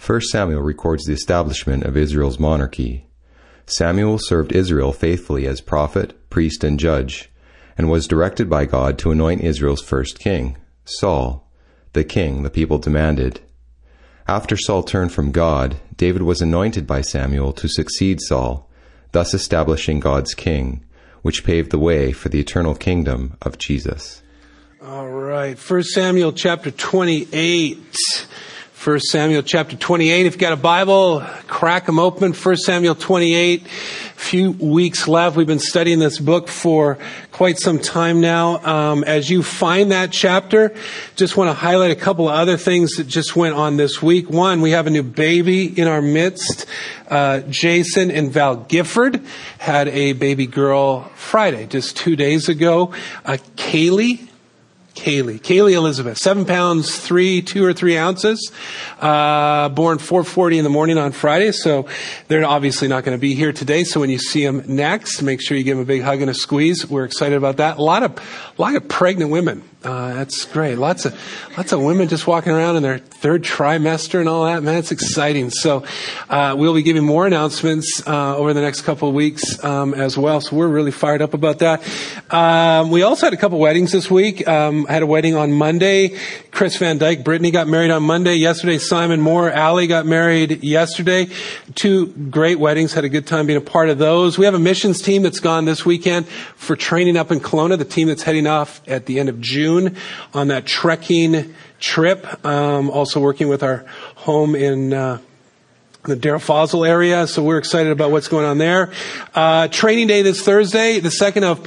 1 Samuel records the establishment of Israel's monarchy. Samuel served Israel faithfully as prophet, priest, and judge, and was directed by God to anoint Israel's first king, Saul, the king the people demanded. After Saul turned from God, David was anointed by Samuel to succeed Saul, thus establishing God's king, which paved the way for the eternal kingdom of Jesus. All right, 1 Samuel chapter 28. 1 Samuel chapter 28. If you've got a Bible, crack them open. 1 Samuel 28. Few weeks left. We've been studying this book for quite some time now. As you find that chapter, just want to highlight a couple of other things that just went on this week. One, we have a new baby in our midst. Jason and Val Gifford had a baby girl Friday, just 2 days ago. Kaylee Elizabeth, 7 pounds, 2 or 3 ounces, born 4:40 in the morning on Friday. So they're obviously not going to be here today. So when you see them next, make sure you give them a big hug and a squeeze. We're excited about that. A lot of pregnant women. That's great. Lots of women just walking around in their third trimester and all that. Man, it's exciting. So, we'll be giving more announcements, over the next couple of weeks, as well. So we're really fired up about that. We also had a couple weddings this week. I had a wedding on Monday. Chris Van Dyke, Brittany got married on Monday. Yesterday, Simon Moore, Allie got married yesterday. 2 great weddings. Had a good time being a part of those. We have a missions team that's gone this weekend for training up in Kelowna. The team that's heading off at the end of June on that trekking trip. Also working with our home in the Darrell Fossil area. So we're excited about what's going on there. Training day this Thursday, the second of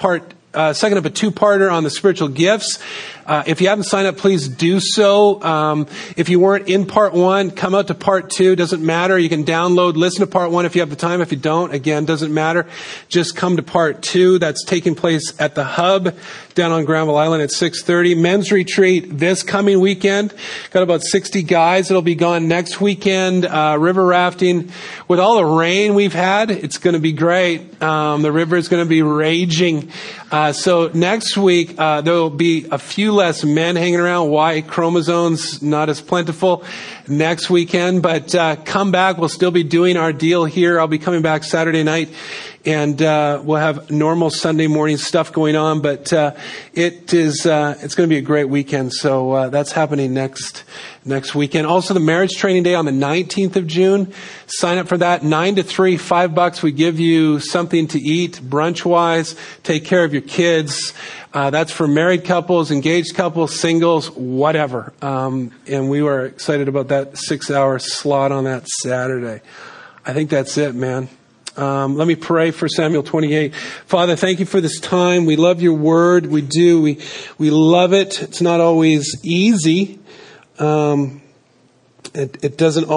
a 2-parter on the spiritual gifts. If you haven't signed up, please do so. If you weren't in part 1, come out to part 2. Doesn't matter. You can download, listen to part 1 if you have the time. If you don't, again, doesn't matter. Just come to part 2. That's taking place at the Hub down on Granville Island at 6:30. Men's retreat this coming weekend. Got about 60 guys that'll be gone next weekend. River rafting. With all the rain we've had, it's going to be great. The river is going to be raging. So next week, there will be a few less men hanging around. Y chromosomes not as plentiful next weekend, but come back. We'll still be doing our deal here. I'll be coming back Saturday night, and we'll have normal Sunday morning stuff going on. But it's going to be a great weekend. So that's happening next weekend. Also, the marriage training day on the 19th of June. Sign up for that. 9 to 3, $5. We give you something to eat, brunch wise. Take care of your kids. That's for married couples, engaged couples, singles, whatever. And we were excited about that 6-hour slot on that Saturday. I think that's it, man. Let me pray for Samuel 28. Father, thank you for this time. We love your word. We do. We love it. It's not always easy. It doesn't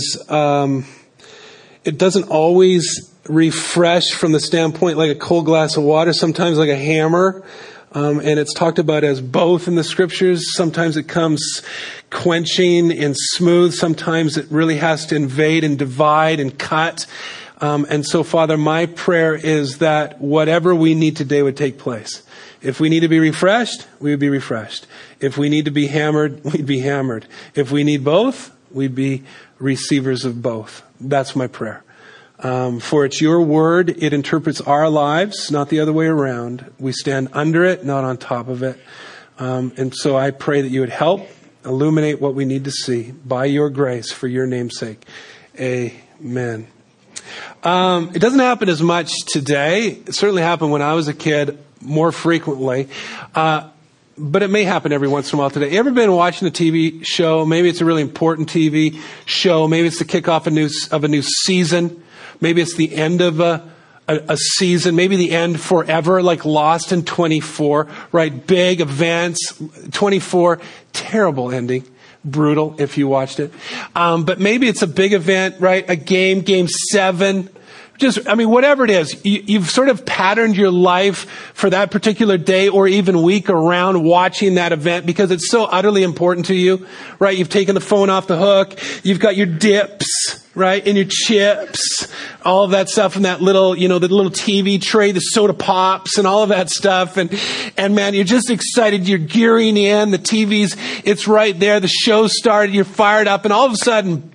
always refresh from the standpoint like a cold glass of water, sometimes like a hammer. And it's talked about as both in the scriptures. Sometimes it comes quenching and smooth. Sometimes it really has to invade and divide and cut. And so, Father, my prayer is that whatever we need today would take place. If we need to be refreshed, we would be refreshed. If we need to be hammered, we'd be hammered. If we need both, we'd be receivers of both. That's my prayer. For it's your word. It interprets our lives, not the other way around. We stand under it, not on top of it. And so I pray that you would help illuminate what we need to see by your grace for your name's sake. Amen. It doesn't happen as much today. It certainly happened when I was a kid more frequently. But it may happen every once in a while today. You ever been watching a TV show? Maybe it's a really important TV show. Maybe it's the kickoff of a new season. Maybe it's the end of a season. Maybe the end forever, like Lost in 24, right? Big events. 24, terrible ending. Brutal if you watched it. But maybe it's a big event, right? A game 7. Whatever it is, you've sort of patterned your life for that particular day or even week around watching that event because it's so utterly important to you, right? You've taken the phone off the hook. You've got your dips, right? And your chips, all of that stuff in that little, the little TV tray, the soda pops and all of that stuff. And man, you're just excited. You're gearing in. The TV's, it's right there. The show started. You're fired up. And all of a sudden,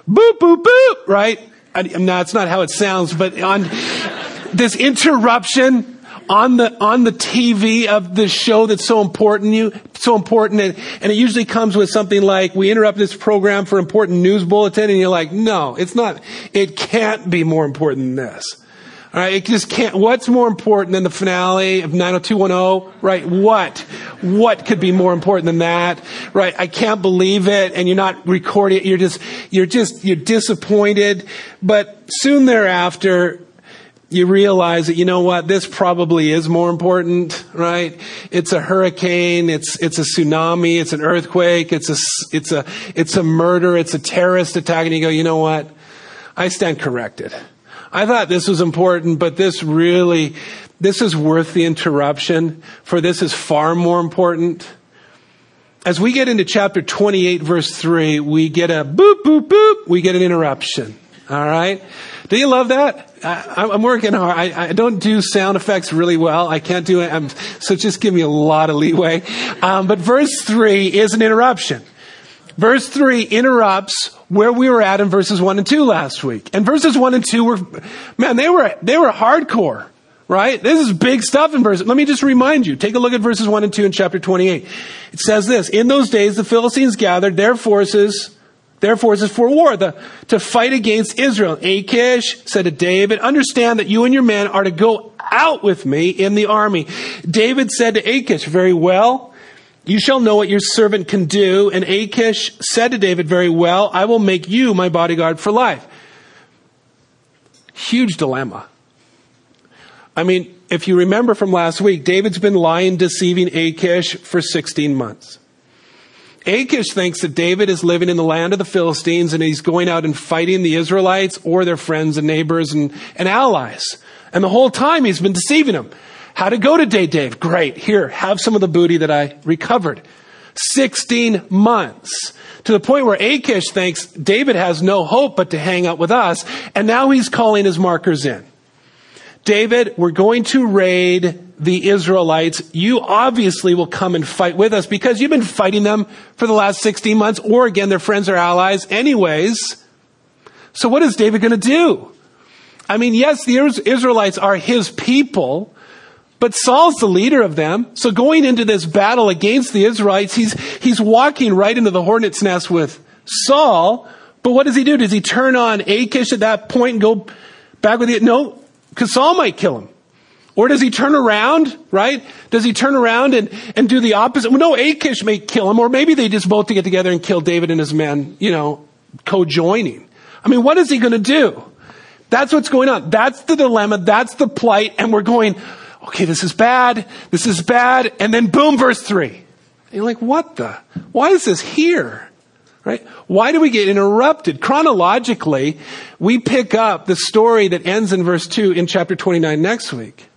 boop, boop, boop, right? No, that's not how it sounds, but on this interruption on the TV of the show that's so important and it usually comes with something like, we interrupt this program for important news bulletin, and you're like, no, it's not. It can't be more important than this. All right, it just can't. What's more important than the finale of 90210? Right? What could be more important than that? Right? I can't believe it, and you're not recording it. You're disappointed. But soon thereafter, you realize that, you know what, this probably is more important, right? It's a hurricane, it's a tsunami, it's an earthquake, it's a murder, it's a terrorist attack, and you go, you know what? I stand corrected. I thought this was important, but this is worth the interruption, for this is far more important. As we get into chapter 28, verse 3, we get a boop, boop, boop, we get an interruption. All right? Do you love that? I'm working hard. I don't do sound effects really well. I can't do it. So just give me a lot of leeway. But verse 3 is an interruption. Verse 3 interrupts where we were at in verses 1 and 2 last week. And verses 1 and 2 they were hardcore, right? This is big stuff in verses. Let me just remind you. Take a look at verses 1 and 2 in chapter 28. It says this: in those days the Philistines gathered their forces for war, to fight against Israel. Achish said to David, understand that you and your men are to go out with me in the army. David said to Achish, very well, you shall know what your servant can do. And Achish said to David, very well, I will make you my bodyguard for life. Huge dilemma. I mean, if you remember from last week, David's been lying, deceiving Achish for 16 months. Achish thinks that David is living in the land of the Philistines and he's going out and fighting the Israelites or their friends and neighbors and allies. And the whole time he's been deceiving them. How to go to Dave? Great. Here, have some of the booty that I recovered. 16 months. To the point where Achish thinks David has no hope but to hang out with us. And now he's calling his markers in. David, we're going to raid the Israelites. You obviously will come and fight with us because you've been fighting them for the last 16 months, or again, their friends or allies anyways. So what is David going to do? I mean, yes, the Israelites are his people, but Saul's the leader of them. So going into this battle against the Israelites, he's walking right into the hornet's nest with Saul. But what does he do? Does he turn on Achish at that point and go back with it? No, because Saul might kill him. Or does he turn around, right? Does he turn around and do the opposite? Well, no, Achish may kill him, or maybe they just both get together and kill David and his men, co-joining. I mean, what is he going to do? That's what's going on. That's the dilemma. That's the plight. And we're going, okay, this is bad. This is bad. And then boom, verse 3. And you're like, why is this here? Right? Why do we get interrupted? Chronologically, we pick up the story that ends in verse 2 in chapter 29 next week.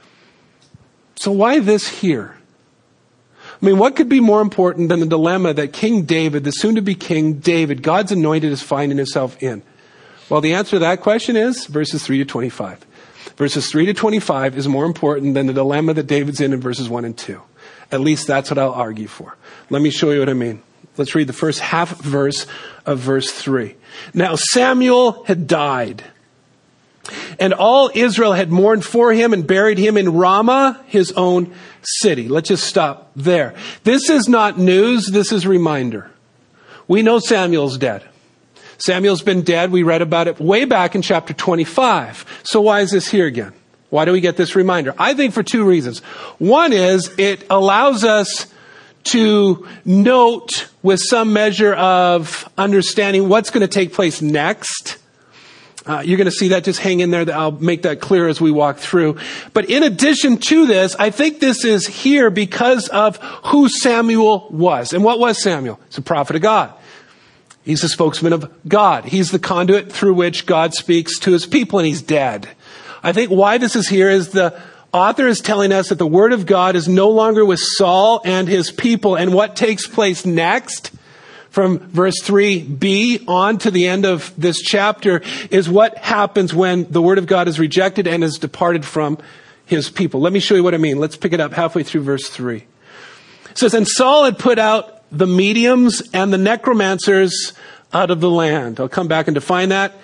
So why this here? I mean, what could be more important than the dilemma that King David, the soon-to-be King David, God's anointed, is finding himself in? Well, the answer to that question is verses 3 to 25. Verses 3 to 25 is more important than the dilemma that David's in verses 1 and 2. At least that's what I'll argue for. Let me show you what I mean. Let's read the first half verse of verse 3. Now Samuel had died, and all Israel had mourned for him and buried him in Ramah, his own city. Let's just stop there. This is not news. This is a reminder. We know Samuel's dead. Samuel's been dead. We read about it way back in chapter 25. So why is this here again? Why do we get this reminder? I think for two reasons. One is it allows us to note with some measure of understanding what's going to take place next. You're going to see that. Just hang in there. I'll make that clear as we walk through. But in addition to this, I think this is here because of who Samuel was. And what was Samuel? He's a prophet of God. He's the spokesman of God. He's the conduit through which God speaks to his people, and he's dead. I think why this is here is the author is telling us that the word of God is no longer with Saul and his people. And what takes place next, from verse 3b on to the end of this chapter, is what happens when the word of God is rejected and is departed from his people. Let me show you what I mean. Let's pick it up halfway through verse 3. It says, and Saul had put out the mediums and the necromancers out of the land. I'll come back and define that.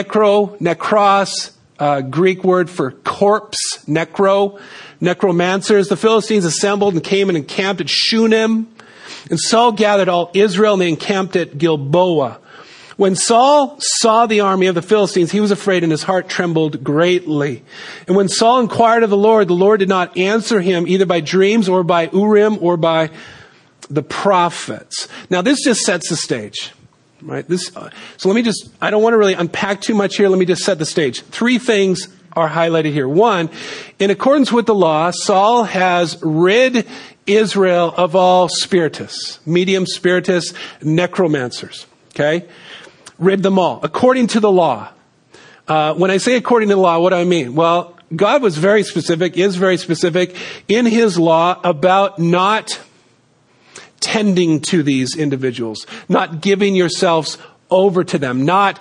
Necros, Greek word for corpse, necromancers. The Philistines assembled and came and encamped at Shunem. And Saul gathered all Israel and they encamped at Gilboa. When Saul saw the army of the Philistines, he was afraid and his heart trembled greatly. And when Saul inquired of the Lord did not answer him either by dreams or by Urim or by the prophets. Now this just sets the stage, right? So let me I don't want to really unpack too much here. Let me just set the stage. 3 things are highlighted here. 1, in accordance with the law, Saul has rid Israel of all spiritists, medium spiritists, necromancers. Okay? Rid them all, according to the law. When I say according to the law, what do I mean? Well, God was very specific, is very specific in his law about not tending to these individuals, not giving yourselves over to them, not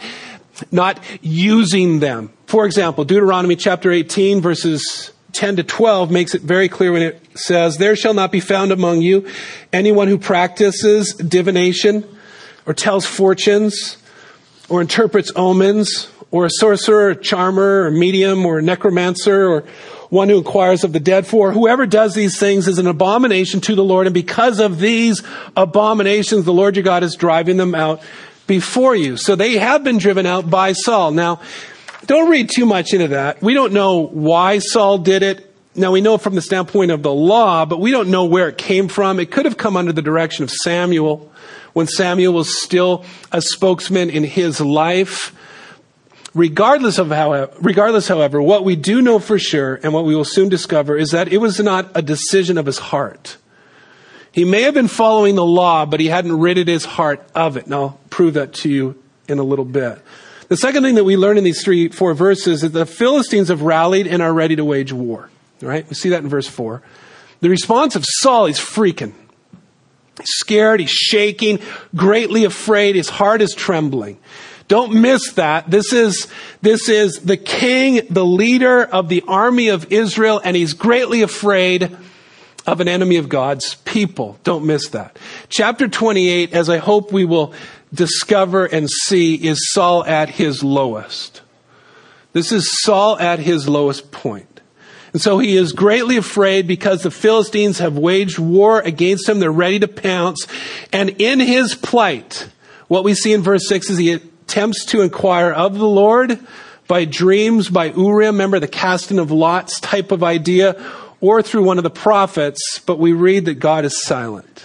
using them. For example, Deuteronomy chapter 18, verses 10 to 12 makes it very clear when it says, "There shall not be found among you anyone who practices divination or tells fortunes or interprets omens or a sorcerer or charmer or medium or necromancer or one who inquires of the dead. For whoever does these things is an abomination to the Lord. And because of these abominations, the Lord your God is driving them out before you." So they have been driven out by Saul. Now, don't read too much into that. We don't know why Saul did it. Now, we know from the standpoint of the law, but we don't know where it came from. It could have come under the direction of Samuel, when Samuel was still a spokesman in his life. Regardless, however, what we do know for sure, and what we will soon discover, is that it was not a decision of his heart. He may have been following the law, but he hadn't ridded his heart of it. And I'll prove that to you in a little bit. The second thing that we learn in these 4 verses is the Philistines have rallied and are ready to wage war. Right? We see that in verse 4. The response of Saul, he's freaking. He's scared, he's shaking, greatly afraid, his heart is trembling. Don't miss that. This is the king, the leader of the army of Israel, and he's greatly afraid of an enemy of God's people. Don't miss that. Chapter 28, as I hope we will discover and see, is Saul at his lowest. This is Saul at his lowest point. And so he is greatly afraid because the Philistines have waged war against him. They're ready to pounce. And in his plight, what we see in verse 6 is he attempts to inquire of the Lord by dreams, by Urim, remember the casting of lots type of idea, or through one of the prophets. But we read that God is silent.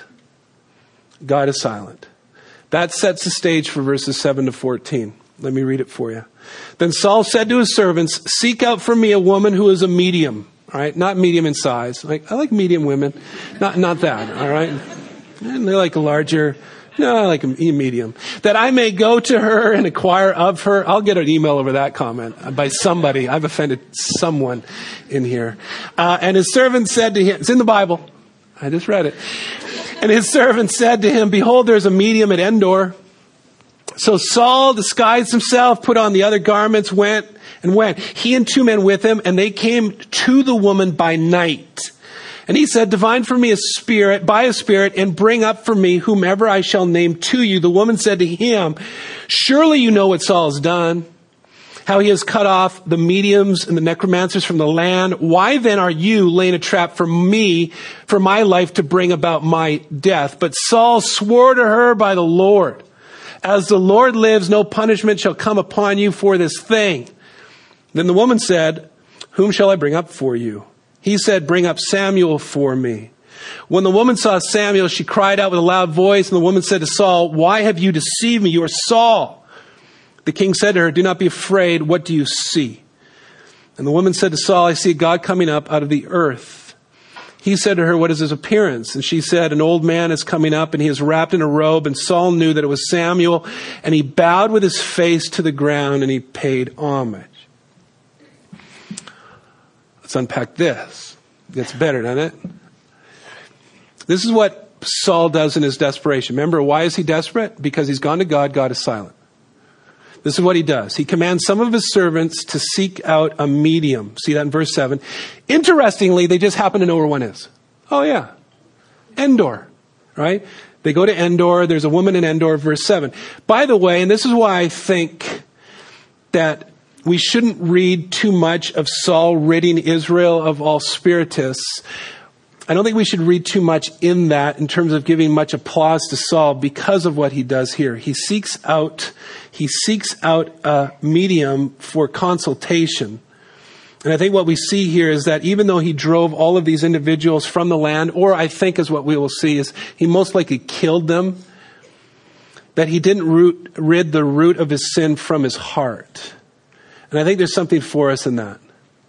God is silent. That sets the stage for verses 7 to 14. Let me read it for you. Then Saul said to his servants, "Seek out for me a woman who is a medium." All right, not medium in size. I like medium women, not that. All right, and they like a larger. No, I like a medium. "That I may go to her and inquire of her." I'll get an email over that comment by somebody. I've offended someone in here. And his servant said to him, it's in the Bible. I just read it. And his servant said to him, "Behold, there's a medium at Endor." So Saul disguised himself, put on the other garments, went. He and 2 men with him, and they came to the woman by night. And he said, "Divine for me by a spirit, and bring up for me whomever I shall name to you." The woman said to him, "Surely you know what Saul has done, how he has cut off the mediums and the necromancers from the land. Why then are you laying a trap for me, for my life, to bring about my death?" But Saul swore to her by the Lord, "As the Lord lives, no punishment shall come upon you for this thing." Then the woman said, "Whom shall I bring up for you?" He said, "Bring up Samuel for me." When the woman saw Samuel, she cried out with a loud voice, and the woman said to Saul, "Why have you deceived me? You are Saul." The king said to her, "Do not be afraid. What do you see?" And the woman said to Saul, "I see God coming up out of the earth." He said to her, "What is his appearance?" And she said, "An old man is coming up, and he is wrapped in a robe." And Saul knew that it was Samuel, and he bowed with his face to the ground, and he paid homage. Let's unpack this. It gets better, doesn't it? This is what Saul does in his desperation. Remember, why is he desperate? Because he's gone to God. God is silent. This is what he does. He commands some of his servants to seek out a medium. See that in verse 7. Interestingly, they just happen to know where one is. Oh yeah, Endor, right? They go to Endor. There's a woman in Endor, verse 7. By the way, and this is why I think that we shouldn't read too much of Saul ridding Israel of all spiritists. I don't think we should read too much in that in terms of giving much applause to Saul because of what he does here. He seeks out a medium for consultation. And I think what we see here is that even though he drove all of these individuals from the land, or I think is what we will see is he most likely killed them, that he didn't rid the root of his sin from his heart. And I think there's something for us in that.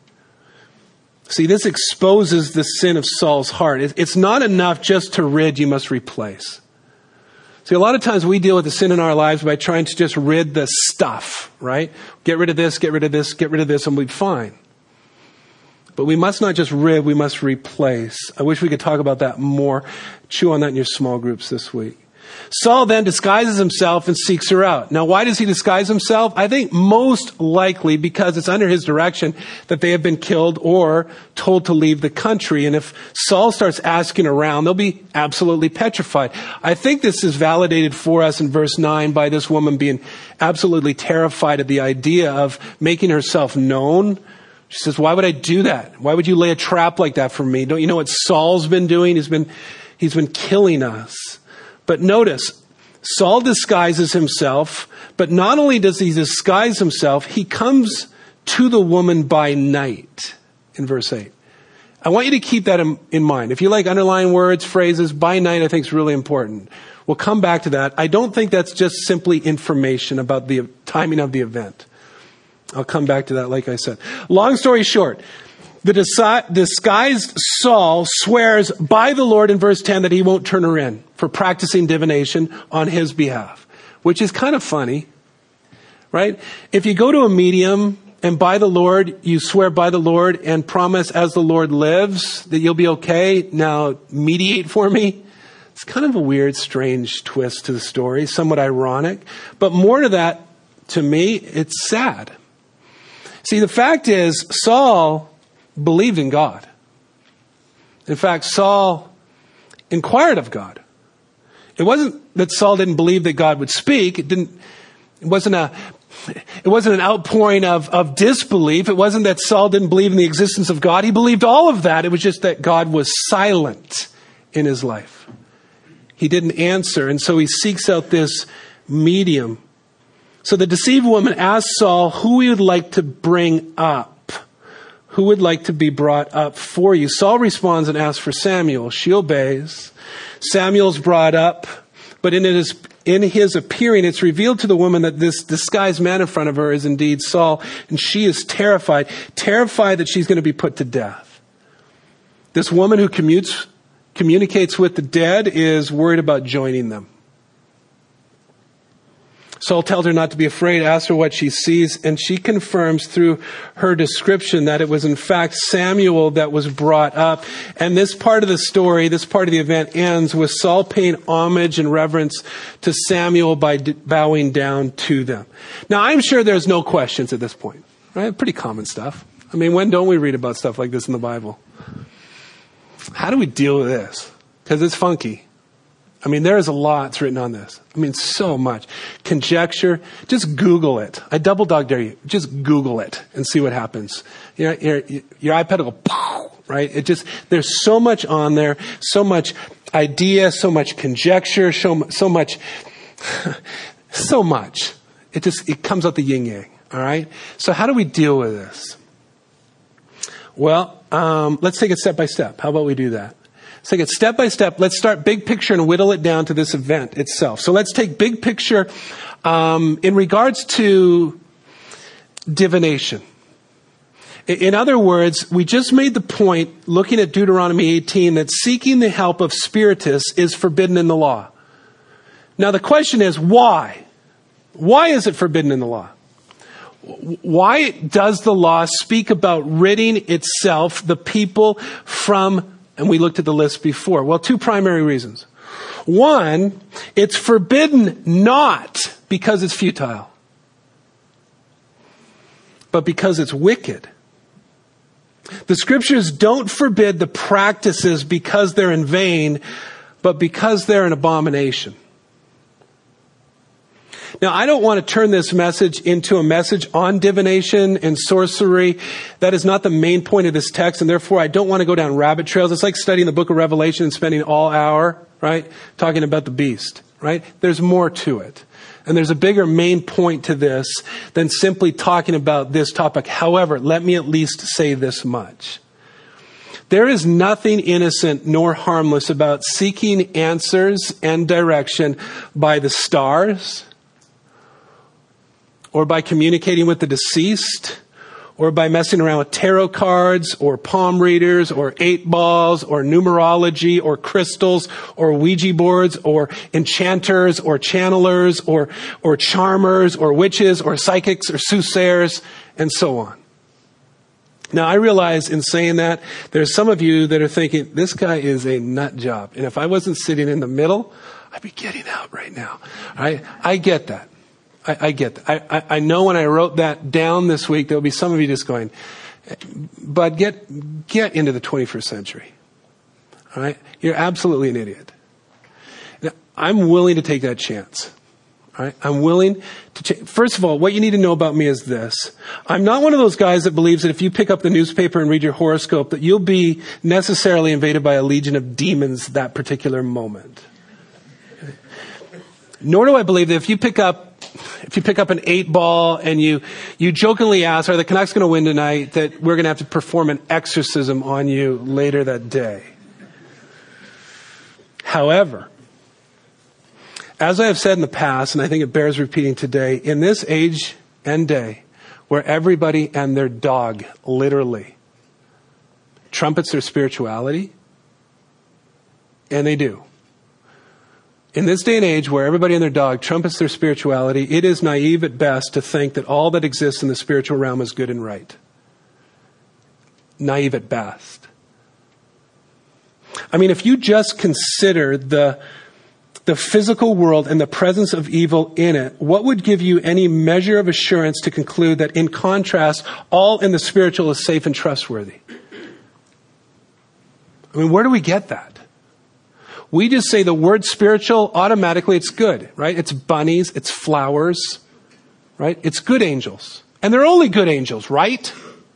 See, this exposes the sin of Saul's heart. It's not enough just to rid, you must replace. See, a lot of times we deal with the sin in our lives by trying to just rid the stuff, right? Get rid of this, get rid of this, get rid of this, and we'll be fine. But we must not just rid, we must replace. I wish we could talk about that more. Chew on that in your small groups this week. Saul then disguises himself and seeks her out. Now, why does he disguise himself? I think most likely because it's under his direction that they have been killed or told to leave the country. And if Saul starts asking around, they'll be absolutely petrified. I think this is validated for us in verse 9 by this woman being absolutely terrified at the idea of making herself known. She says, why would I do that? Why would you lay a trap like that for me? Don't you know what Saul's been doing? He's been killing us. But notice, Saul disguises himself, but not only does he disguise himself, he comes to the woman by night in verse 8. I want you to keep that in mind. If you like underlying words, phrases, by night I think is really important. We'll come back to that. I don't think that's just simply information about the timing of the event. I'll come back to that, like I said. Long story short, the disguised Saul swears by the Lord in verse 10 that he won't turn her in for practicing divination on his behalf, which is kind of funny, right? If you go to a medium and by the Lord, you swear by the Lord and promise as the Lord lives that you'll be okay, now mediate for me. It's kind of a weird, strange twist to the story, somewhat ironic. But more to that, to me, it's sad. See, the fact is, Saul believed in God. In fact, Saul inquired of God. It wasn't that Saul didn't believe that God would speak. It wasn't an outpouring of disbelief. It wasn't that Saul didn't believe in the existence of God. He believed all of that. It was just that God was silent in his life. He didn't answer, and so he seeks out this medium. So the deceived woman asks Saul who he would like to bring up. Who would like to be brought up for you? Saul responds and asks for Samuel. She obeys. Samuel's brought up, but in his appearing, it's revealed to the woman that this disguised man in front of her is indeed Saul, and she is terrified that she's going to be put to death. This woman who communicates with the dead is worried about joining them. Saul tells her not to be afraid, asks her what she sees, and she confirms through her description that it was in fact Samuel that was brought up. And this part of the story, this part of the event ends with Saul paying homage and reverence to Samuel by bowing down to them. Now, I'm sure there's no questions at this point, right? Pretty common stuff. I mean, when don't we read about stuff like this in the Bible? How do we deal with this? Because it's funky. I mean, there is a lot that's written on this. I mean, so much. Conjecture. Just Google it. I double dog dare you. Just Google it and see what happens. Your iPad will go, pow, right? There's so much on there, so much idea, so much conjecture, so much. It comes out the yin yang. All right. So how do we deal with this? Well, let's take it step by step. How about we do that? Let's take it step by step. Let's start big picture and whittle it down to this event itself. So let's take big picture in regards to divination. In other words, we just made the point, looking at Deuteronomy 18, that seeking the help of spiritists is forbidden in the law. Now the question is, why? Why is it forbidden in the law? Why does the law speak about ridding itself, the people, from, and we looked at the list before? Well, two primary reasons. One, it's forbidden not because it's futile, but because it's wicked. The scriptures don't forbid the practices because they're in vain, but because they're an abomination. Now, I don't want to turn this message into a message on divination and sorcery. That is not the main point of this text, and therefore I don't want to go down rabbit trails. It's like studying the book of Revelation and spending all hour, right, talking about the beast, right? There's more to it. And there's a bigger main point to this than simply talking about this topic. However, let me at least say this much. There is nothing innocent nor harmless about seeking answers and direction by the stars, or by communicating with the deceased, or by messing around with tarot cards, or palm readers, or 8 balls, or numerology, or crystals, or Ouija boards, or enchanters, or channelers, or charmers, or witches, or psychics, or soothsayers, and so on. Now, I realize in saying that, there's some of you that are thinking, this guy is a nut job. And if I wasn't sitting in the middle, I'd be getting out right now. All right? I get that. I get that. I know when I wrote that down this week, there'll be some of you just going, but get into the 21st century. All right? You're absolutely an idiot. Now, I'm willing to take that chance. All right? I'm willing to First of all, what you need to know about me is this. I'm not one of those guys that believes that if you pick up the newspaper and read your horoscope, that you'll be necessarily invaded by a legion of demons that particular moment. Nor do I believe that if you pick up an 8 ball and you jokingly ask, are the Canucks going to win tonight, that we're going to have to perform an exorcism on you later that day. However, as I have said in the past, and I think it bears repeating today, in this age and day where everybody and their dog literally trumpets their spirituality, and they do. In this day and age where everybody and their dog trumpets their spirituality, it is naive at best to think that all that exists in the spiritual realm is good and right. Naive at best. I mean, if you just consider the physical world and the presence of evil in it, what would give you any measure of assurance to conclude that in contrast, all in the spiritual is safe and trustworthy? I mean, where do we get that? We just say the word spiritual, automatically it's good, right? It's bunnies, it's flowers, right? It's good angels. And they're only good angels, right?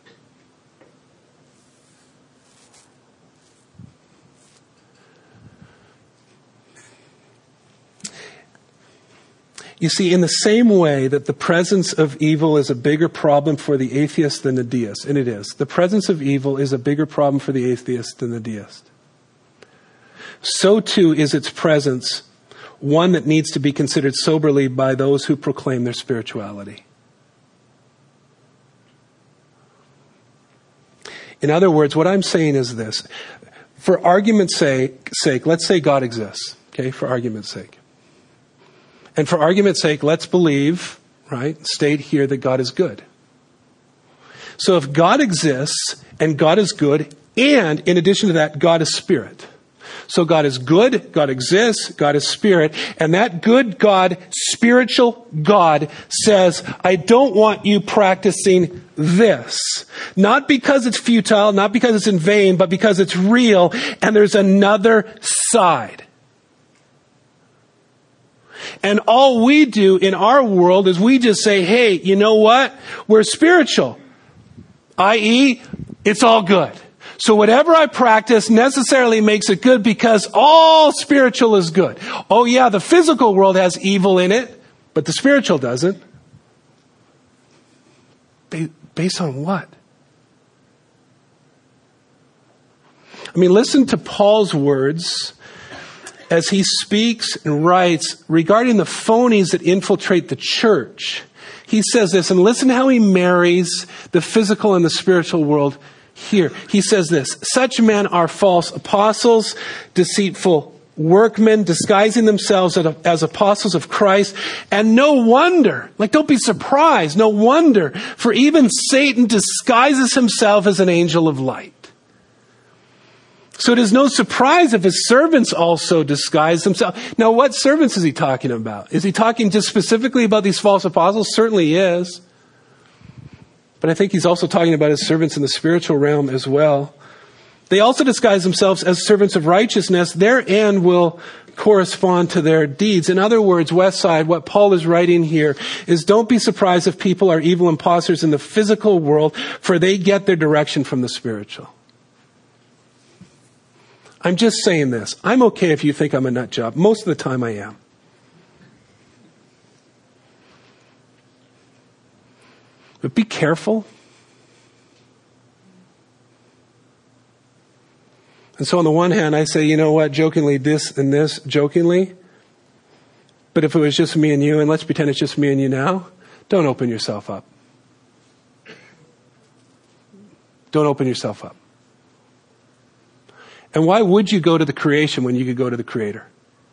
You see, in the same way that the presence of evil is a bigger problem for the atheist than the deist, and it is. The presence of evil is a bigger problem for the atheist than the deist. So too is its presence one that needs to be considered soberly by those who proclaim their spirituality. In other words, what I'm saying is this. For argument's sake, let's say God exists. Okay, for argument's sake. And for argument's sake, let's believe, right, state here that God is good. So if God exists and God is good, and in addition to that, God is spirit. So God is good, God exists, God is spirit, and that good God, spiritual God, says, I don't want you practicing this. Not because it's futile, not because it's in vain, but because it's real, and there's another side. And all we do in our world is we just say, hey, you know what? We're spiritual. I.e., it's all good. So whatever I practice necessarily makes it good because all spiritual is good. Oh yeah, the physical world has evil in it, but the spiritual doesn't. Based on what? I mean, listen to Paul's words as he speaks and writes regarding the phonies that infiltrate the church. He says this, and listen how he marries the physical and the spiritual world here. He says this, such men are false apostles, deceitful workmen, disguising themselves as apostles of Christ. And no wonder, don't be surprised, no wonder, for even Satan disguises himself as an angel of light. So it is no surprise if his servants also disguise themselves. Now, what servants is he talking about? Is he talking just specifically about these false apostles? Certainly he is. But I think he's also talking about his servants in the spiritual realm as well. They also disguise themselves as servants of righteousness. Their end will correspond to their deeds. In other words, Westside, what Paul is writing here is don't be surprised if people are evil imposters in the physical world, for they get their direction from the spiritual. I'm just saying this. I'm okay if you think I'm a nut job. Most of the time I am. But be careful. And so on the one hand, I say, you know what, jokingly this and this, jokingly. But if it was just me and you, and let's pretend it's just me and you now, don't open yourself up. Don't open yourself up. And why would you go to the creation when you could go to the Creator?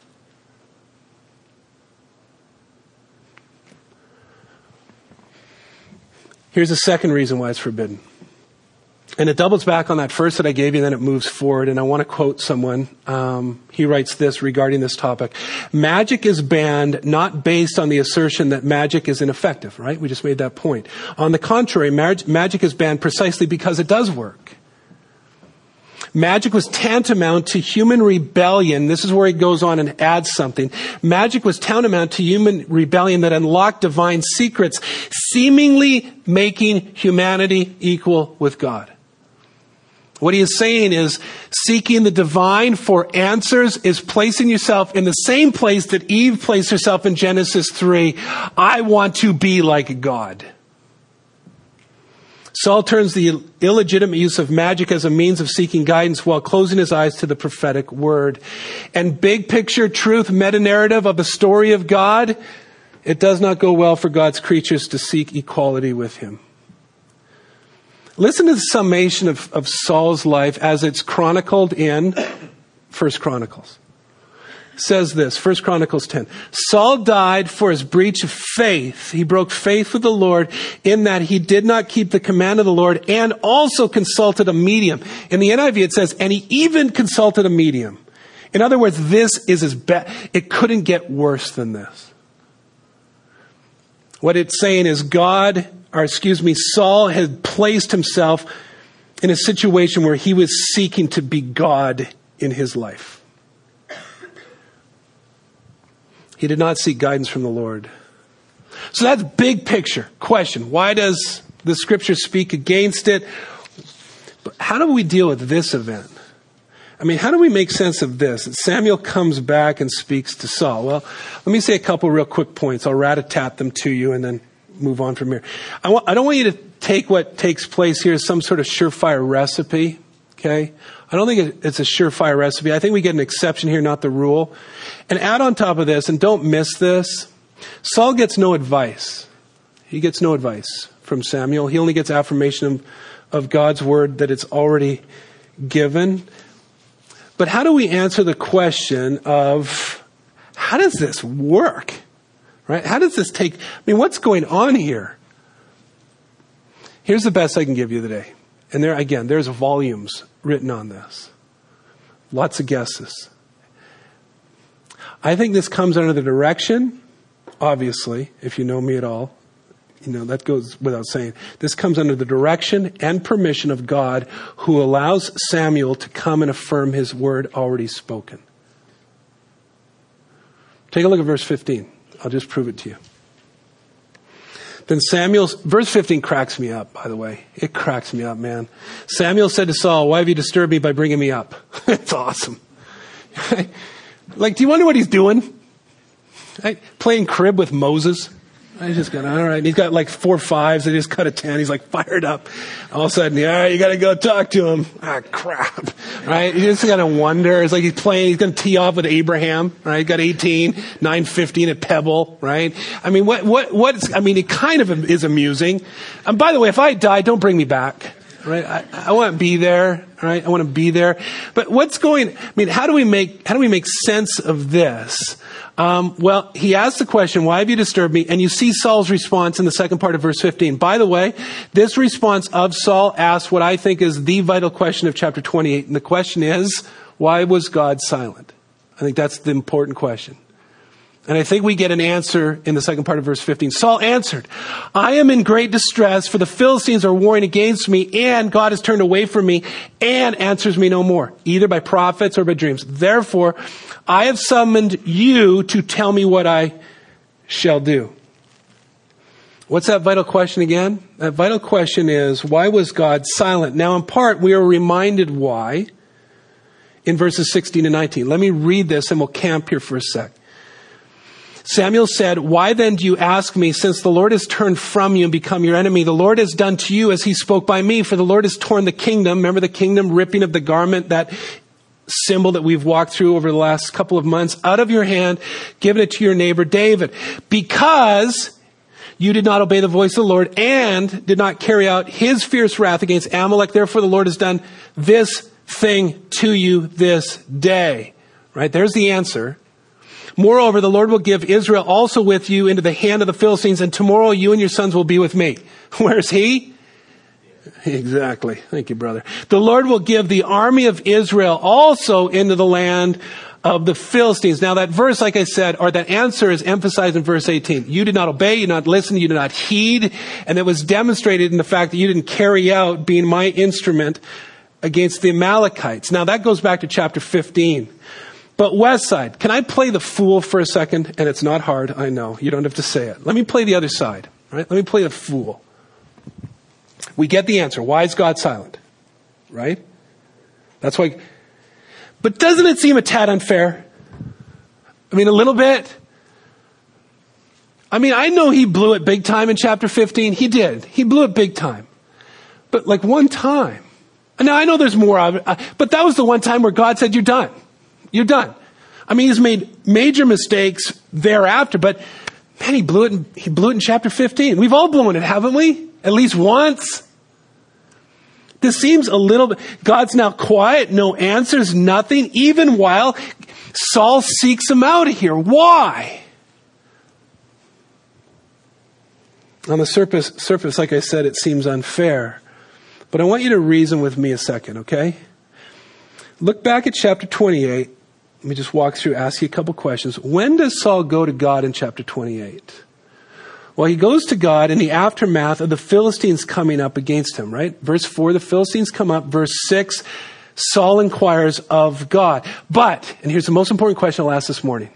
Here's the second reason why it's forbidden. And it doubles back on that first that I gave you, and then it moves forward. And I want to quote someone. He writes this regarding this topic. Magic is banned not based on the assertion that magic is ineffective, right? We just made that point. On the contrary, magic is banned precisely because it does work. Magic was tantamount to human rebellion. This is where he goes on and adds something. Magic was tantamount to human rebellion that unlocked divine secrets, seemingly making humanity equal with God. What he is saying is seeking the divine for answers is placing yourself in the same place that Eve placed herself in Genesis 3. I want to be like God. Saul turns the illegitimate use of magic as a means of seeking guidance while closing his eyes to the prophetic word. And big picture truth, meta-narrative of the story of God, it does not go well for God's creatures to seek equality with him. Listen to the summation of Saul's life as it's chronicled in 1 Chronicles. It says this, 1 Chronicles 10. Saul died for his breach of faith. He broke faith with the Lord in that he did not keep the command of the Lord and also consulted a medium. In the NIV it says, and he even consulted a medium. In other words, this is his best. It couldn't get worse than this. What it's saying is Saul had placed himself in a situation where he was seeking to be God in his life. He did not seek guidance from the Lord. So that's big picture. Question, why does the scripture speak against it? But how do we deal with this event? I mean, how do we make sense of this? Samuel comes back and speaks to Saul. Well, let me say a couple real quick points. I'll rat-a-tat them to you and then move on from here. I don't want you to take what takes place here as some sort of surefire recipe. Okay? I don't think it's a surefire recipe. I think we get an exception here, not the rule. And add on top of this, and don't miss this, Saul gets no advice. He gets no advice from Samuel. He only gets affirmation of God's word that it's already given. But how do we answer the question of, how does this work? Right? How does this what's going on here? Here's the best I can give you today. And there's volumes written on this. Lots of guesses. I think this comes under the direction, obviously, if you know me at all, that goes without saying. This comes under the direction and permission of God, who allows Samuel to come and affirm his word already spoken. Take a look at verse 15. I'll just prove it to you. Then verse 15 cracks me up, by the way. It cracks me up, man. Samuel said to Saul, why have you disturbed me by bringing me up? It's awesome. Like, do you wonder what he's doing? Right? Playing crib with Moses. I just got, all right. He's got like 4 5s. They just cut a 10. He's like fired up. All of a sudden, all right, you got to go talk to him. Ah, crap. Right? You just got to wonder. It's like he's going to tee off with Abraham. Right? Got 18, 9:15 at Pebble. Right? I mean, it kind of is amusing. And by the way, if I die, don't bring me back. Right? I want to be there. Right? I want to be there. But how do we make sense of this? Well, he asked the question, why have you disturbed me? And you see Saul's response in the second part of verse 15. By the way, this response of Saul asks what I think is the vital question of chapter 28. And the question is, why was God silent? I think that's the important question. And I think we get an answer in the second part of verse 15. Saul answered, I am in great distress, for the Philistines are warring against me, and God has turned away from me and answers me no more, either by prophets or by dreams. Therefore, I have summoned you to tell me what I shall do. What's that vital question again? That vital question is, why was God silent? Now, in part, we are reminded why in verses 16 and 19. Let me read this and we'll camp here for a sec. Samuel said, why then do you ask me, since the Lord has turned from you and become your enemy? The Lord has done to you as he spoke by me, for the Lord has torn the kingdom. Remember the kingdom, ripping of the garment, that symbol that we've walked through over the last couple of months, out of your hand, given it to your neighbor David, because you did not obey the voice of the Lord and did not carry out his fierce wrath against Amalek. Therefore, the Lord has done this thing to you this day. Right? There's the answer. Moreover, the Lord will give Israel also with you into the hand of the Philistines, and tomorrow you and your sons will be with me. Where's he? Exactly. Thank you, brother. The Lord will give the army of Israel also into the land of the Philistines. Now that verse, like I said, or that answer is emphasized in verse 18. You did not obey, you did not listen, you did not heed, and it was demonstrated in the fact that you didn't carry out being my instrument against the Amalekites. Now that goes back to chapter 15. But Westside, can I play the fool for a second? And it's not hard, I know. You don't have to say it. Let me play the other side. Right? Let me play the fool. We get the answer. Why is God silent? Right? That's why. But doesn't it seem a tad unfair? I mean, a little bit. I mean, I know he blew it big time in chapter 15. He did. He blew it big time. But like one time. Now, I know there's more of it, but that was the one time where God said, you're done. You're done. I mean, he's made major mistakes thereafter, but man, he blew it in chapter 15. We've all blown it, haven't we? At least once. This seems a little bit, God's now quiet, no answers, nothing, even while Saul seeks him out of here. Why? On the surface, like I said, it seems unfair. But I want you to reason with me a second, okay? Look back at chapter 28. Let me just walk through, ask you a couple questions. When does Saul go to God in chapter 28? Well, he goes to God in the aftermath of the Philistines coming up against him, right? Verse 4, the Philistines come up. Verse 6, Saul inquires of God. But, and here's the most important question I'll ask this morning.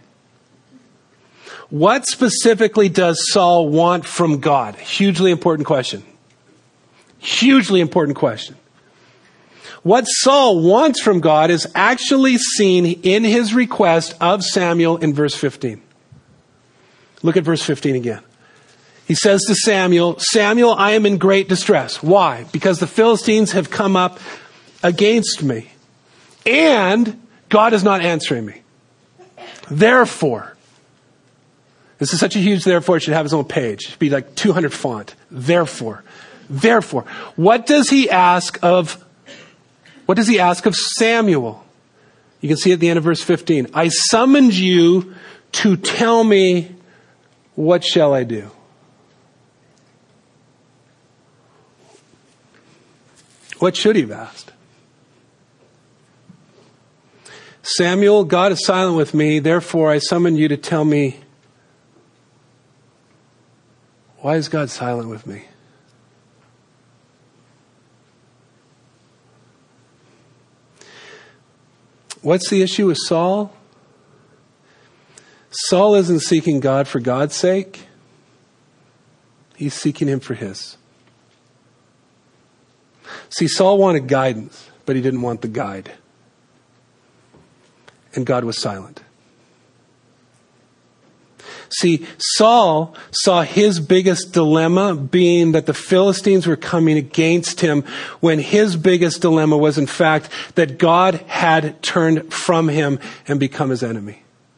What specifically does Saul want from God? Hugely important question. Hugely important question. What Saul wants from God is actually seen in his request of Samuel in verse 15. Look at verse 15 again. He says to Samuel, Samuel, I am in great distress. Why? Because the Philistines have come up against me. And God is not answering me. Therefore, this is such a huge therefore, it should have its own page. It should be like 200 font. Therefore, what does he ask of Samuel? You can see at the end of verse 15. I summoned you to tell me, what shall I do? What should he have asked? Samuel, God is silent with me, therefore I summoned you to tell me, why is God silent with me? What's the issue with Saul? Saul isn't seeking God for God's sake. He's seeking him for his. See, Saul wanted guidance, but he didn't want the guide. And God was silent. See, Saul saw his biggest dilemma being that the Philistines were coming against him, when his biggest dilemma was, in fact, that God had turned from him and become his enemy.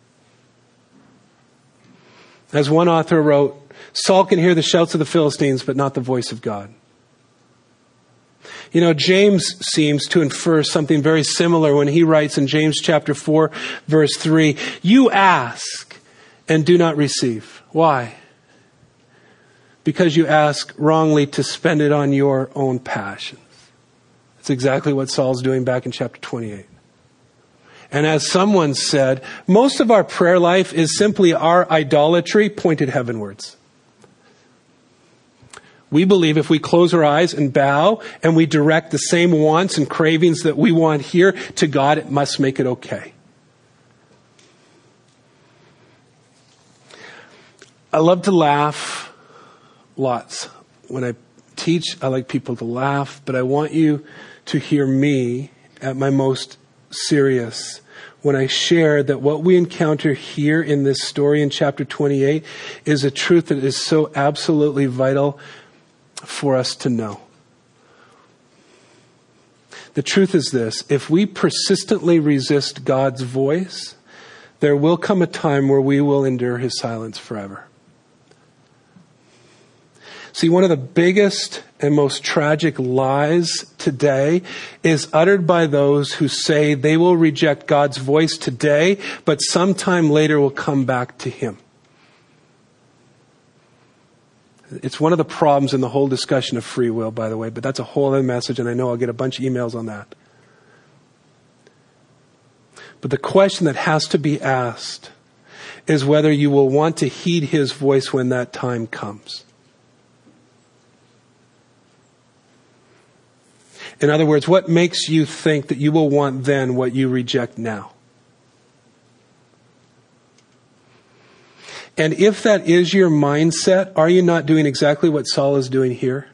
As one author wrote, Saul can hear the shouts of the Philistines, but not the voice of God. You know, James seems to infer something very similar when he writes in James chapter 4, verse 3, you ask and do not receive. Why? Because you ask wrongly to spend it on your own passions. That's exactly what Saul's doing back in chapter 28. And as someone said, most of our prayer life is simply our idolatry pointed heavenwards. We believe if we close our eyes and bow and we direct the same wants and cravings that we want here to God, it must make it okay. I love to laugh lots. When I teach, I like people to laugh, but I want you to hear me at my most serious when I share that what we encounter here in this story in chapter 28 is a truth that is so absolutely vital for us to know. The truth is this: if we persistently resist God's voice, there will come a time where we will endure his silence forever. See, one of the biggest and most tragic lies today is uttered by those who say they will reject God's voice today, but sometime later will come back to him. It's one of the problems in the whole discussion of free will, by the way, but that's a whole other message, and I know I'll get a bunch of emails on that. But the question that has to be asked is whether you will want to heed his voice when that time comes. In other words, what makes you think that you will want then what you reject now? And if that is your mindset, are you not doing exactly what Saul is doing here?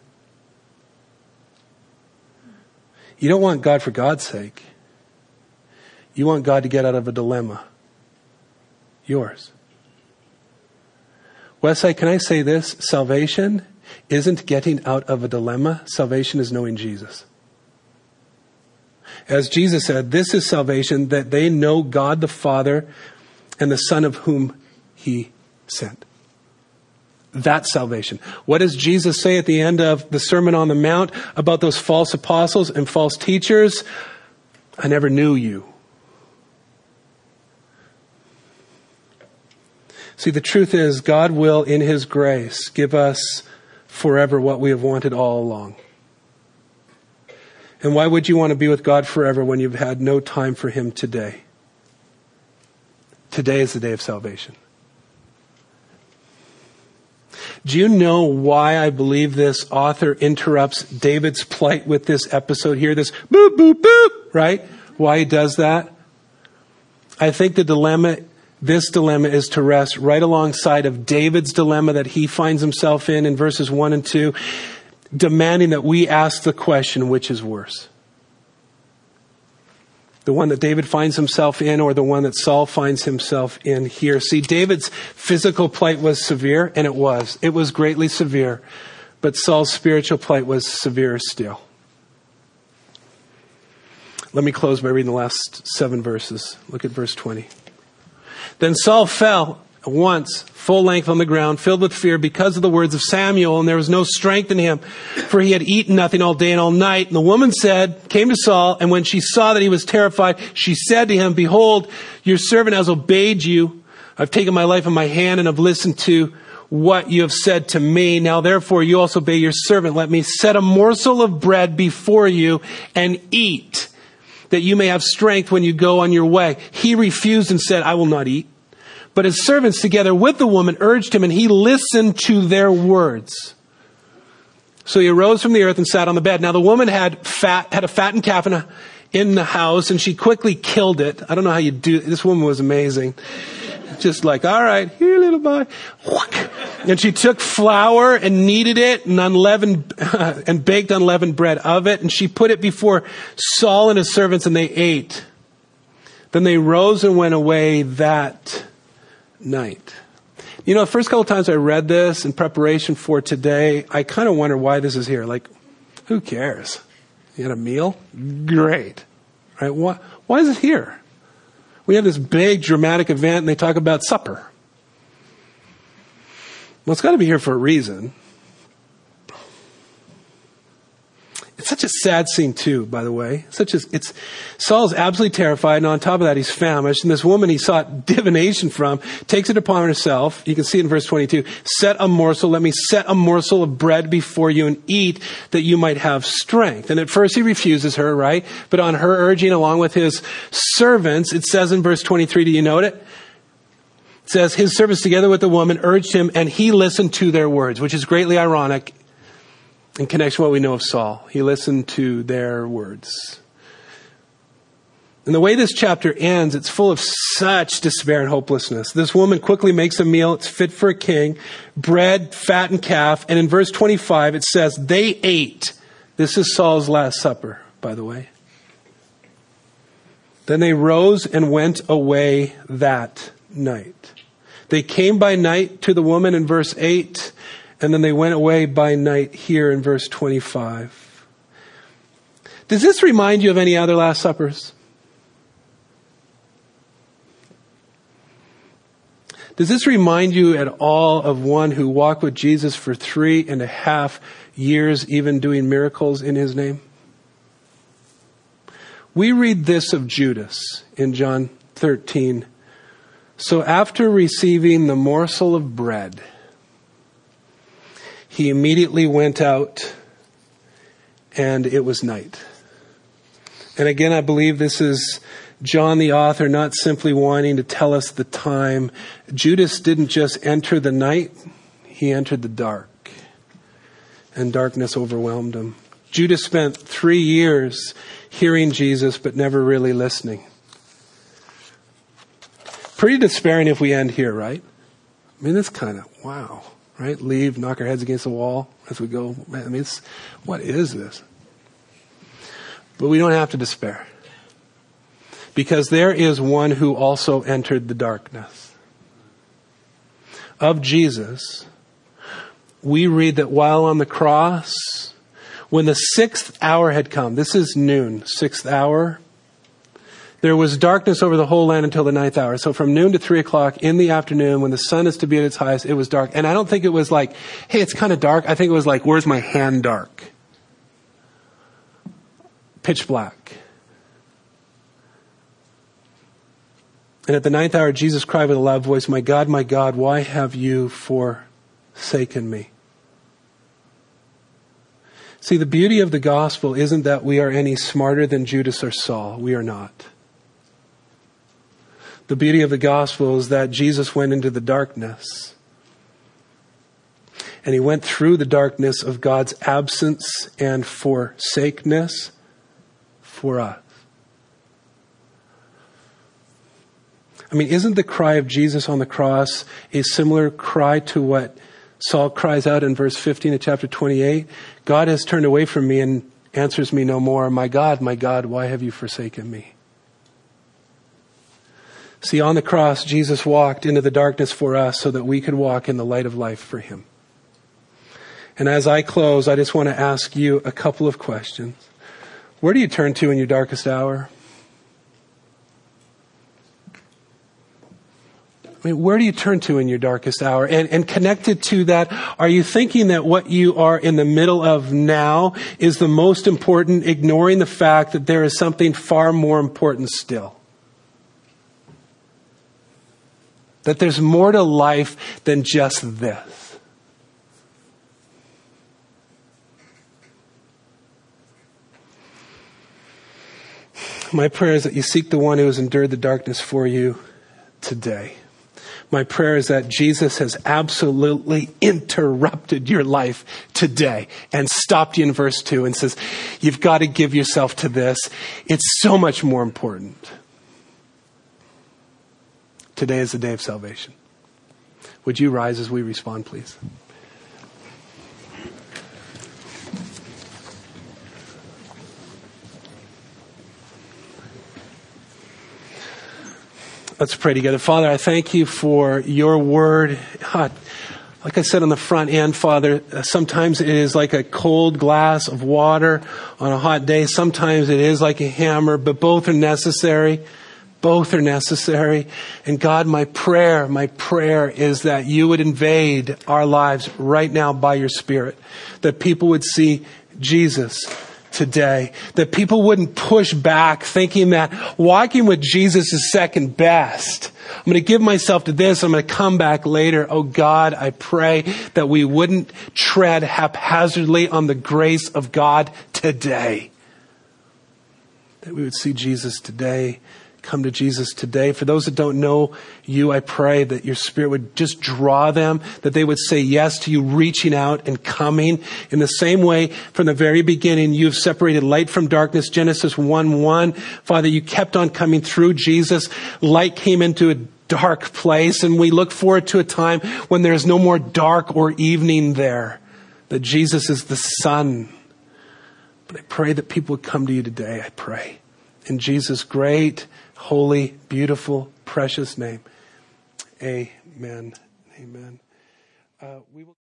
You don't want God for God's sake. You want God to get out of a dilemma. Yours. Westside, can I say this? Salvation isn't getting out of a dilemma. Salvation is knowing Jesus. As Jesus said, this is salvation, that they know God the Father and the Son of whom he sent. That's salvation. What does Jesus say at the end of the Sermon on the Mount about those false apostles and false teachers? I never knew you. See, the truth is, God will, in his grace, give us forever what we have wanted all along. And why would you want to be with God forever when you've had no time for him today? Today is the day of salvation. Do you know why I believe this author interrupts David's plight with this episode here? This boop, boop, boop, right? Why he does that? I think this dilemma is to rest right alongside of David's dilemma that he finds himself in verses 1 and 2. Demanding that we ask the question, which is worse? The one that David finds himself in, or the one that Saul finds himself in here? See, David's physical plight was severe, and it was. It was greatly severe. But Saul's spiritual plight was severe still. Let me close by reading the last 7 verses. Look at verse 20. Then Saul fell at once, full length on the ground, filled with fear because of the words of Samuel, and there was no strength in him, for he had eaten nothing all day and all night. And the woman came to Saul, and when she saw that he was terrified, she said to him, "Behold, your servant has obeyed you. I've taken my life in my hand and have listened to what you have said to me. Now therefore you also obey your servant. Let me set a morsel of bread before you and eat, that you may have strength when you go on your way." He refused and said, "I will not eat." But his servants, together with the woman, urged him, and he listened to their words. So he arose from the earth and sat on the bed. Now the woman had a fattened calf in the house, and she quickly killed it. I don't know how you do it. This woman was amazing. Just like, all right, here, little boy. And she took flour and kneaded it and unleavened and baked unleavened bread of it. And she put it before Saul and his servants, and they ate. Then they rose and went away that night. You know, the first couple of times I read this in preparation for today, I kind of wonder why this is here. Like, who cares? You had a meal? Great. Right? Why is it here? We have this big dramatic event and they talk about supper. Well, it's got to be here for a reason. It's such such a sad scene too, by the way. Saul's absolutely terrified, and on top of that, he's famished. And this woman he sought divination from takes it upon herself. You can see it in verse 22. Let me set a morsel of bread before you and eat that you might have strength. And at first he refuses her, right? But on her urging along with his servants, it says in verse 23, do you note it? It says, his servants together with the woman urged him, and he listened to their words, which is greatly ironic in connection with what we know of Saul. He listened to their words. And the way this chapter ends, it's full of such despair and hopelessness. This woman quickly makes a meal. It's fit for a king. Bread, fattened calf. And in verse 25, it says, they ate. This is Saul's last supper, by the way. Then they rose and went away that night. They came by night to the woman in verse 8, and then they went away by night here in verse 25. Does this remind you of any other Last Suppers? Does this remind you at all of one who walked with Jesus for 3.5 years, even doing miracles in his name? We read this of Judas in John 13. So after receiving the morsel of bread, he immediately went out, and it was night. And again, I believe this is John the author not simply wanting to tell us the time. Judas didn't just enter the night, he entered the dark. And darkness overwhelmed him. Judas spent 3 years hearing Jesus, but never really listening. Pretty despairing if we end here, right? I mean, that's kind of, wow, right? Leave, knock our heads against the wall as we go. I mean, what is this? But we don't have to despair. Because there is one who also entered the darkness. Of Jesus, we read that while on the cross, when the 6th hour had come, this is noon, 6th hour, there was darkness over the whole land until the 9th hour. So from noon to 3 o'clock in the afternoon, when the sun is to be at its highest, it was dark. And I don't think it was like, hey, it's kind of dark. I think it was like, where's my hand dark? Pitch black. And at the 9th hour, Jesus cried with a loud voice, my God, why have you forsaken me? See, the beauty of the gospel isn't that we are any smarter than Judas or Saul. We are not. The beauty of the gospel is that Jesus went into the darkness. And he went through the darkness of God's absence and forsakenness for us. I mean, isn't the cry of Jesus on the cross a similar cry to what Saul cries out in verse 15 of chapter 28? God has turned away from me and answers me no more. My God, why have you forsaken me? See, on the cross, Jesus walked into the darkness for us so that we could walk in the light of life for him. And as I close, I just want to ask you a couple of questions. Where do you turn to in your darkest hour? I mean, where do you turn to in your darkest hour? And connected to that, are you thinking that what you are in the middle of now is the most important, ignoring the fact that there is something far more important still? That there's more to life than just this. My prayer is that you seek the one who has endured the darkness for you today. My prayer is that Jesus has absolutely interrupted your life today and stopped you in verse 2 and says, you've got to give yourself to this. It's so much more important. Today is the day of salvation. Would you rise as we respond, please? Let's pray together. Father, I thank you for your word. Like I said on the front end, Father, sometimes it is like a cold glass of water on a hot day. Sometimes it is like a hammer, but both are necessary. Both are necessary. And God, my prayer is that you would invade our lives right now by your Spirit. That people would see Jesus today. That people wouldn't push back thinking that walking with Jesus is second best. I'm going to give myself to this. I'm going to come back later. Oh God, I pray that we wouldn't tread haphazardly on the grace of God today. That we would see Jesus today, come to Jesus today. For those that don't know you, I pray that your Spirit would just draw them, that they would say yes to you reaching out and coming. In the same way, from the very beginning, you've separated light from darkness. Genesis 1:1. Father, you kept on coming through Jesus. Light came into a dark place, and we look forward to a time when there is no more dark or evening there, that Jesus is the sun. But I pray that people would come to you today, I pray. In Jesus' great, holy, beautiful, precious name. Amen. Amen.